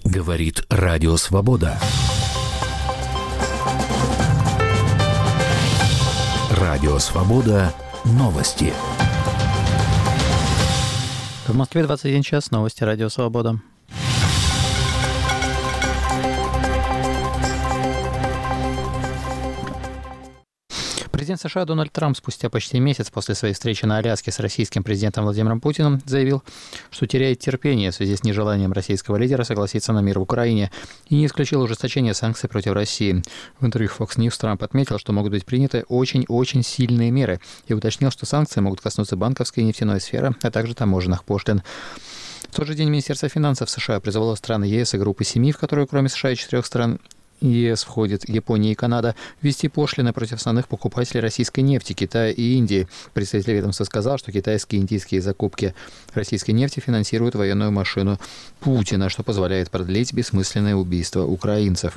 Говорит Радио Свобода. Радио Свобода. Новости. В Москве 21 час. Новости Радио Свобода. Президент США Дональд Трамп спустя почти месяц после своей встречи на Аляске с российским президентом Владимиром Путиным заявил, что теряет терпение в связи с нежеланием российского лидера согласиться на мир в Украине и не исключил ужесточение санкций против России. В интервью Fox News Трамп отметил, что могут быть приняты очень-очень сильные меры и уточнил, что санкции могут коснуться банковской и нефтяной сферы, а также таможенных пошлин. В тот же день Министерство финансов США призвало страны ЕС и группы 7, в которую кроме США и 4 стран ЕС входит Япония и Канада, ввести пошлины против основных покупателей российской нефти, Китая и Индии. Представитель ведомства сказал, что китайские и индийские закупки российской нефти финансируют военную машину Путина, что позволяет продлить бессмысленное убийство украинцев.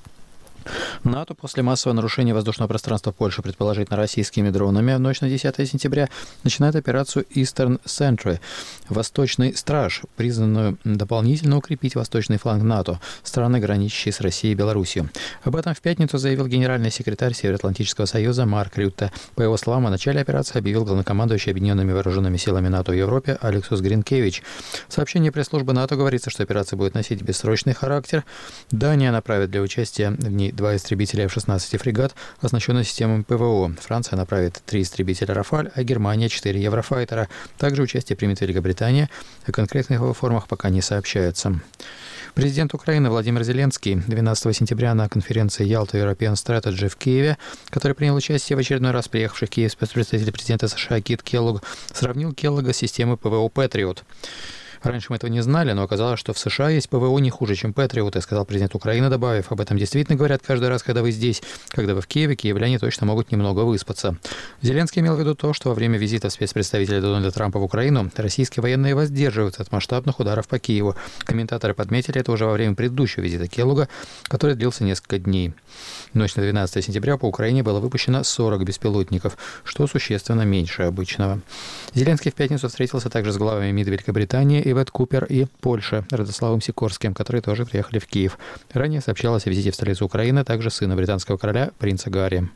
НАТО после массового нарушения воздушного пространства Польши, предположительно российскими дронами, в ночь на 10 сентября начинает операцию Eastern Sentry, Восточный страж, призванную дополнительно укрепить восточный фланг НАТО, страны, граничащие с Россией и Белоруссией. Об этом в пятницу заявил генеральный секретарь Североатлантического союза Марк Рютте. По его словам, о начале операции объявил главнокомандующий Объединенными вооруженными силами НАТО в Европе Алексус Гринкевич. В сообщении пресс-службы НАТО говорится, что операция будет носить бессрочный характер. Дания направит для участия в ней 2 истребителя F-16 фрегат, оснащенные системами ПВО. Франция направит 3 истребителя «Рафаль», а Германия 4 «Еврофайтера». Также участие примет Великобритания. О конкретных его формах пока не сообщается. Президент Украины Владимир Зеленский 12 сентября на конференции Ялта European Strategy в Киеве, который принял участие в очередной раз приехавший в Киев спецпредставитель президента США Кит Келлог, сравнил Келлога с системой ПВО «Патриот». Раньше мы этого не знали, но оказалось, что в США есть ПВО не хуже, чем Патриоты, сказал президент Украины, добавив, об этом действительно говорят каждый раз, когда вы здесь. Когда вы в Киеве, киевляне точно могут немного выспаться. Зеленский имел в виду то, что во время визита спецпредставителя Дональда Трампа в Украину российские военные воздерживаются от масштабных ударов по Киеву. Комментаторы подметили это уже во время предыдущего визита Келлога, который длился несколько дней. В ночь на 12 сентября по Украине было выпущено 40 беспилотников, что существенно меньше обычного. Зеленский в пятницу встретился также с главами МИД Великобритании Ивет Купер и Польши Радославом Сикорским, которые тоже приехали в Киев. Ранее сообщалось о визите в столицу Украины также сына британского короля, принца Гарри.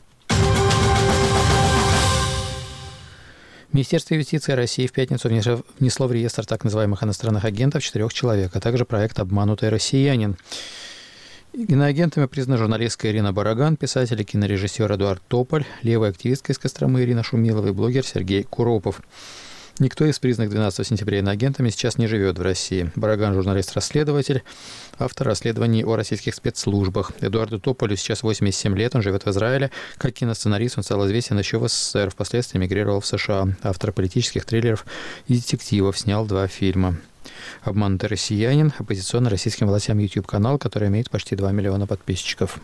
Министерство юстиции России в пятницу внесло в реестр так называемых иностранных агентов 4 человек, а также проект «Обманутый россиянин». Иноагентами признана журналистка Ирина Бараган, писатель и кинорежиссер Эдуард Тополь, левая активистка из Костромы Ирина Шумилова и блогер Сергей Куропов. Никто из признанных 12 сентября иноагентами сейчас не живет в России. Бараган – журналист-расследователь, автор расследований о российских спецслужбах. Эдуарду Тополю сейчас 87 лет, он живет в Израиле. Как киносценарист он стал известен еще в СССР, впоследствии эмигрировал в США. Автор политических триллеров и детективов, снял 2 фильма. «Обманутый россиянин» – оппозиционный российским властям YouTube-канал, который имеет почти 2 миллиона подписчиков.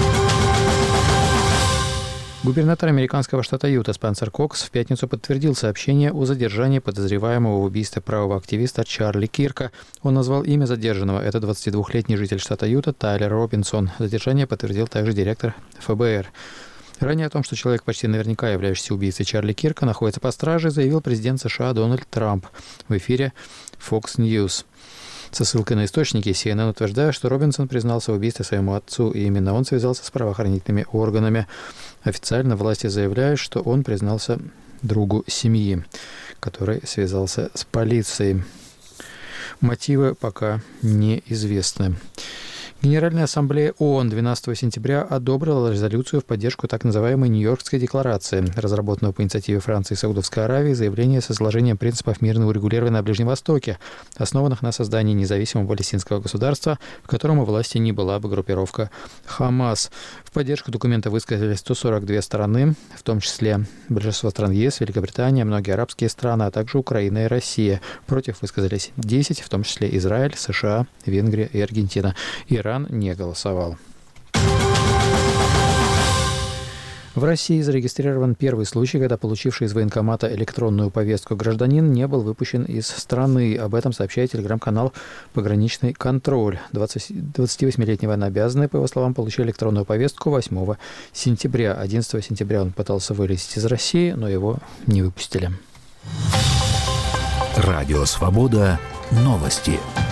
Губернатор американского штата Юта Спенсер Кокс в пятницу подтвердил сообщение о задержании подозреваемого в убийстве правого активиста Чарли Кирка. Он назвал имя задержанного. Это 22-летний житель штата Юта Тайлер Робинсон. Задержание подтвердил также директор ФБР. Ранее о том, что человек, почти наверняка являющийся убийцей Чарли Кирка, находится под стражей, заявил президент США Дональд Трамп в эфире Fox News. Со ссылкой на источники CNN утверждает, что Робинсон признался в убийстве своему отцу, и именно он связался с правоохранительными органами. Официально власти заявляют, что он признался другу семьи, который связался с полицией. Мотивы пока неизвестны. Генеральная ассамблея ООН 12 сентября одобрила резолюцию в поддержку так называемой Нью-Йоркской декларации, разработанную по инициативе Франции и Саудовской Аравии, заявление с изложением принципов мирного урегулирования на Ближнем Востоке, основанных на создании независимого палестинского государства, в котором у власти не была бы группировка Хамас. В поддержку документа высказались 142 страны, в том числе большинство стран ЕС, Великобритания, многие арабские страны, а также Украина и Россия. Против высказались 10, в том числе Израиль, США, Венгрия и Аргентина. Иран не голосовал. В России зарегистрирован первый случай, когда получивший из военкомата электронную повестку гражданин не был выпущен из страны. Об этом сообщает телеграм-канал «Пограничный контроль». 28-летний военнообязанный, по его словам, получил электронную повестку 8 сентября. 11 сентября он пытался вылезти из России, но его не выпустили. Радио «Свобода». Новости.